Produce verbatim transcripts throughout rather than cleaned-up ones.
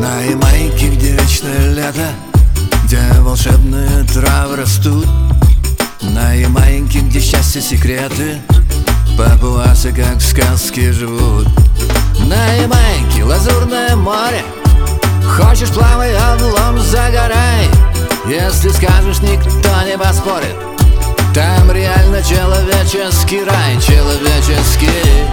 На Ямайке, где вечное лето, где волшебные травы растут. На Ямайке, где счастье секреты, папуасы как в сказке живут. На Ямайке лазурное море, хочешь плавай, облом загорай. Если скажешь, никто не поспорит, там реально человеческий рай, человеческий.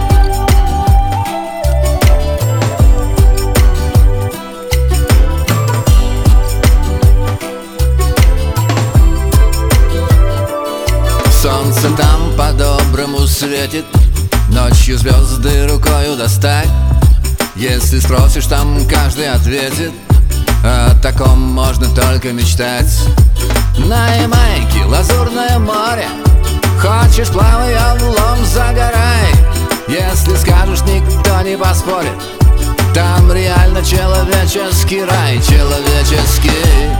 Солнце там по-доброму светит, ночью звезды рукою достать. Если спросишь, там каждый ответит, о таком можно только мечтать. На Ямайке лазурное море, хочешь плавай, облом загорай. Если скажешь, никто не поспорит, там реально человеческий рай, человеческий.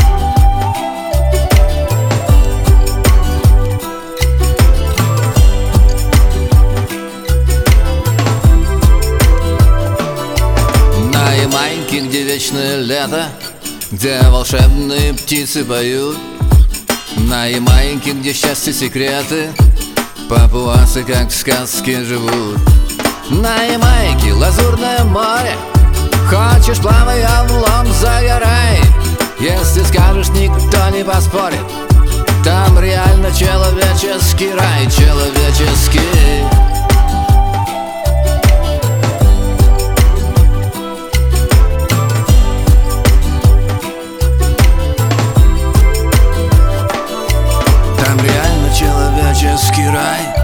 На Ямайке, где вечное лето, где волшебные птицы поют. На Ямайке, где счастье секреты, папуасы как в сказке живут. На Ямайке лазурное море, хочешь плавай, облом загорай. Если скажешь, никто не поспорит, там реально человеческий рай, человеческий. Там реально человеческий рай.